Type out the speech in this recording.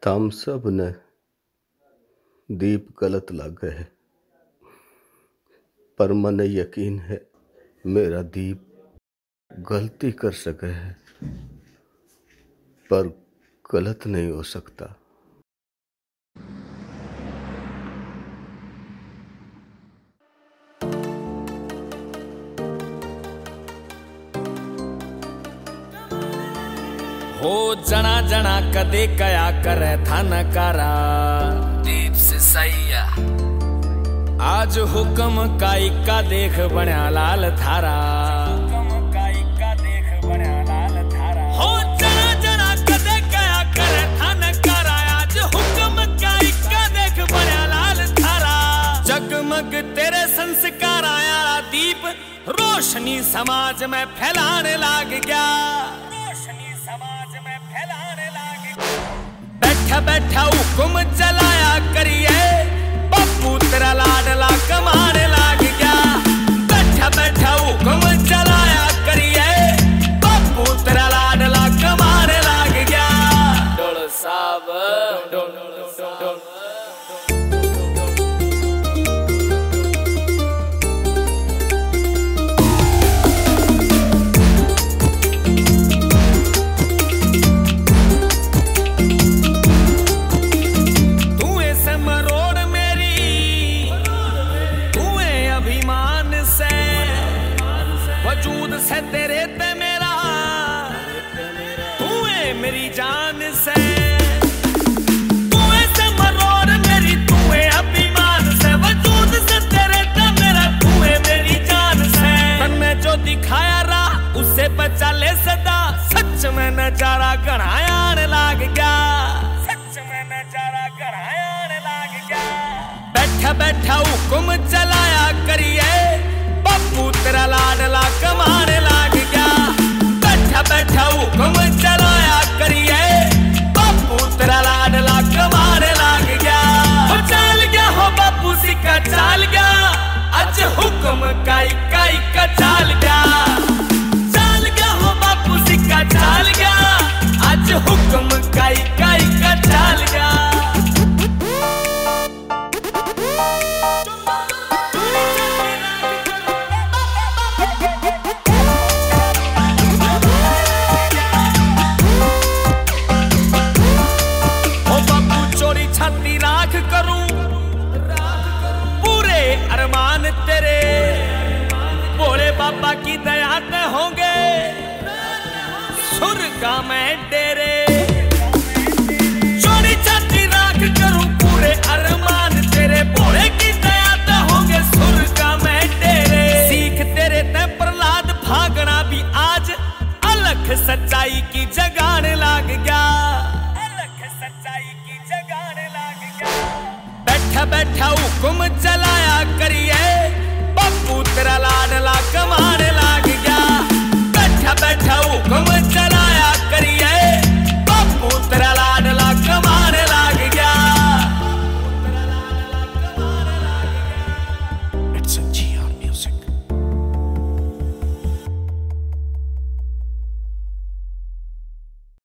हम सब ने दीप गलत लागे है, पर मने यकीन है मेरा दीप गलती कर सके है, पर गलत नहीं हो सकता। हो जना जना कदे कया करे धन करा दीप से सैया आज हुक्म काई का देख बण्या लाल थारा। हो जना जना कदे कया करे धन करा आज हुक्म काई का देख बण्या लाल थारा। जगमग तेरे संस्कार आया दीप रोशनी समाज में फैलाने लाग गया। बैठा बैठा हुक्म चलाया करिए पप्पू तेरा लाडला कमाने लाग गया। बैठा बैठा हुक्म चलाया करिए पप्पू तेरा लाडला कमाने लाग गया। डोल साहब डोल वजूद से तेरे ते मेरा तू है मेरी जान से। तू है से मरोड़ मेरी तू है अभिमान से। वजूद से तेरे ते मेरा तू है मेरी जान से। तन में जो दिखाया राह उससे बचा ले सदा। सच में नजारा गढ़ायाने लाग गया। सच में नजारा गढ़ायाने लाग गया। बैठा बैठा हुक्म चलाया करिए पप्पू तेरा लाडला कमाने लाग गया। बैठा बैठा हुक्म चलाया करिए पप्पू तेरा लाडला कमाने लाग गया। हो चाल गया हो बापू सिक्का चाल गया आज हुक्म काई काई का चाल गया। चाल गया हो बापू सिक्का चाल गया आज हुक्म काई काई का चाल गया। छाती राख करूं पूरे अरमान तेरे भोले बाबा की दया ते होंगे सुर्गा में डेरे। चोरी छाती राख करूं पूरे अरमान तेरे भोले की दया ते होंगे सुर्गा में डेरे। सीख तेरे ते प्रहलाद भागना भी आज अलख सच्चाई की जगाने लाग गया। बैठा बैठा हुक्म चलाया करिए पप्पू तेरा लाडला कमाने लाग गया। बैठा बैठा हुक्म